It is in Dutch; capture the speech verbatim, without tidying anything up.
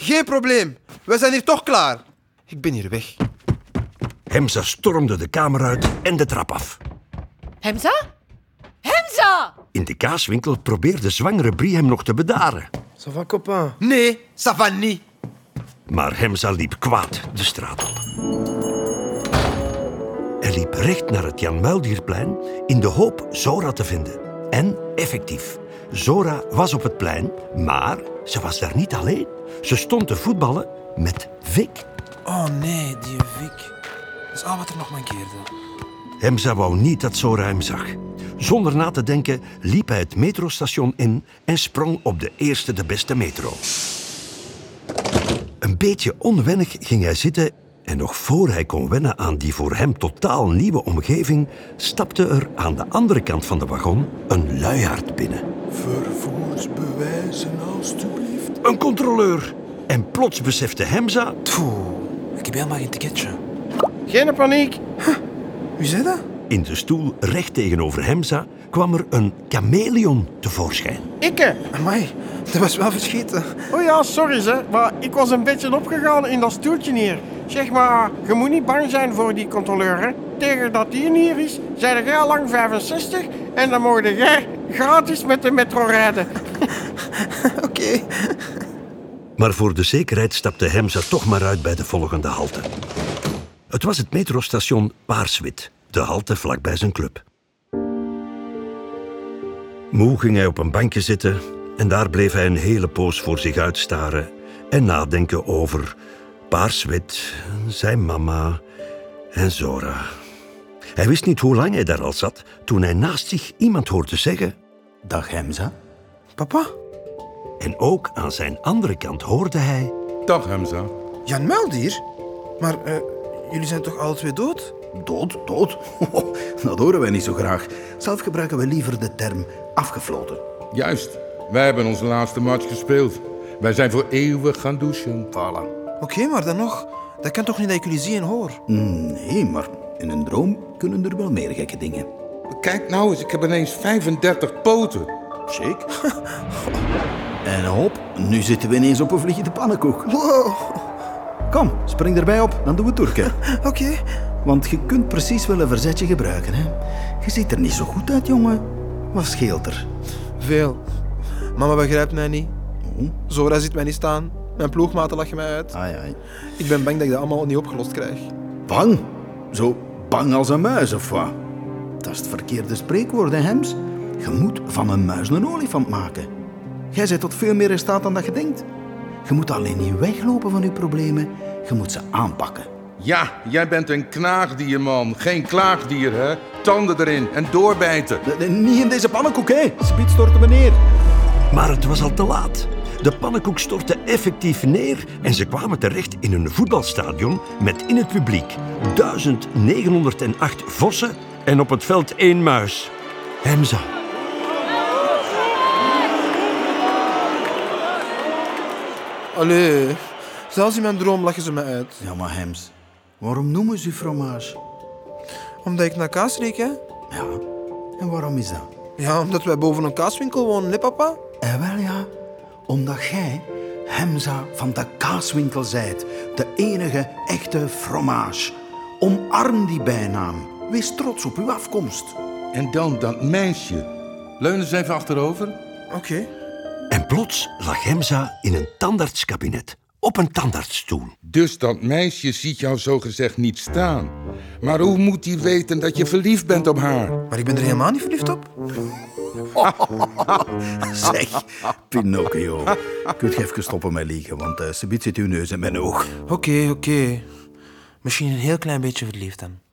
Geen probleem. We zijn hier toch klaar. Ik ben hier weg. Hemza stormde de kamer uit en de trap af. Hemza? Hemza! In de kaaswinkel probeerde zwangere Brie hem nog te bedaren. Ça va, copain? Nee, ça va niet. Maar Hemza liep kwaad de straat op. Hij liep recht naar het Jan Muildierplein in de hoop Zora te vinden. En effectief, Zora was op het plein, maar ze was daar niet alleen. Ze stond te voetballen met Vic. Oh nee, die Vic. Dat is al wat er nog mankeerde. Hemza wou niet dat Zora hem zag. Zonder na te denken liep hij het metrostation in en sprong op de eerste de beste metro. Een beetje onwennig ging hij zitten en nog voor hij kon wennen aan die voor hem totaal nieuwe omgeving, stapte er aan de andere kant van de wagon een luiaard binnen. Vervoersbewijzen, alstublieft. Een controleur. En plots besefte Hemza... Poeh, ik heb helemaal geen ticketje. Geen paniek. Wie zei dat? In de stoel recht tegenover Hemza kwam er een chameleon tevoorschijn. Ikke. Amai, dat was wel verscheten. Oh ja, sorry ze, maar ik was een beetje opgegaan in dat stoeltje hier. Zeg maar, je moet niet bang zijn voor die controleur, hè. Tegen dat die hier is, zijn jij al lang vijfenzestig en dan mocht jij gratis met de metro rijden. Oké. Okay. Maar voor de zekerheid stapte Hemza toch maar uit bij de volgende halte. Het was het metrostation Paarswit, de halte vlakbij zijn club. Moe ging hij op een bankje zitten en daar bleef hij een hele poos voor zich uitstaren en nadenken over Paarswit, zijn mama en Zora. Hij wist niet hoe lang hij daar al zat toen hij naast zich iemand hoorde zeggen... Dag Hemza. Papa? En ook aan zijn andere kant hoorde hij... Dag Hemza. Jan Muildier? Maar uh, jullie zijn toch alle twee dood? Dood, dood? Dat horen wij niet zo graag. Zelf gebruiken we liever de term afgefloten. Juist. Wij hebben onze laatste match gespeeld. Wij zijn voor eeuwig gaan douchen. Voilà. Oké, okay, maar dan nog. Dat kan toch niet dat ik jullie zie en hoor? Nee, maar in een droom kunnen er wel meer gekke dingen. Kijk nou eens, ik heb ineens vijfendertig poten. Shake. En hop, nu zitten we ineens op een vliegende pannenkoek. Wow. Kom, spring erbij op, dan doen we turken. Oké. Okay. Want je kunt precies wel een verzetje gebruiken, hè. Je ziet er niet zo goed uit, jongen. Wat scheelt er? Veel. Mama begrijpt mij niet. Oh. Zora ziet mij niet staan. Mijn ploegmaten lachen mij uit. Ai, ai. Ik ben bang dat ik dat allemaal niet opgelost krijg. Bang? Zo bang als een muis, of wat? Dat is het verkeerde spreekwoord, hè, Hems? Je moet van een muis een olifant maken. Jij bent tot veel meer in staat dan dat je denkt. Je moet alleen niet weglopen van je problemen. Je moet ze aanpakken. Ja, jij bent een knaagdier, man. Geen klaagdier, hè? Tanden erin en doorbijten. Niet in deze pannenkoek, hè? Speed storten we neer. Maar het was al te laat. De pannenkoek stortte effectief neer en ze kwamen terecht in een voetbalstadion met in het publiek duizend negenhonderdacht vossen en op het veld één muis. Hemza. Allee, zelfs in mijn droom lachen ze me uit. Ja, maar Hems, waarom noemen ze u fromage? Omdat ik naar kaas riek, hè? Ja, en waarom is dat? Ja, omdat wij boven een kaaswinkel wonen, hè, papa? Eh, wel ja, omdat jij Hemza van de kaaswinkel zijt. De enige echte fromage. Omarm die bijnaam. Wees trots op uw afkomst. En dan dat meisje. Leun eens even achterover. Oké. Okay. En plots lag Hemza in een tandartskabinet. Op een tandartsstoel. Dus dat meisje ziet jou zogezegd niet staan. Maar hoe moet hij weten dat je verliefd bent op haar? Maar ik ben er helemaal niet verliefd op. Zeg, Pinocchio. Kunt je even stoppen met liegen, want uh, ze biedt zit uw neus in mijn oog. Oké, okay, oké. Okay. Misschien een heel klein beetje verliefd dan.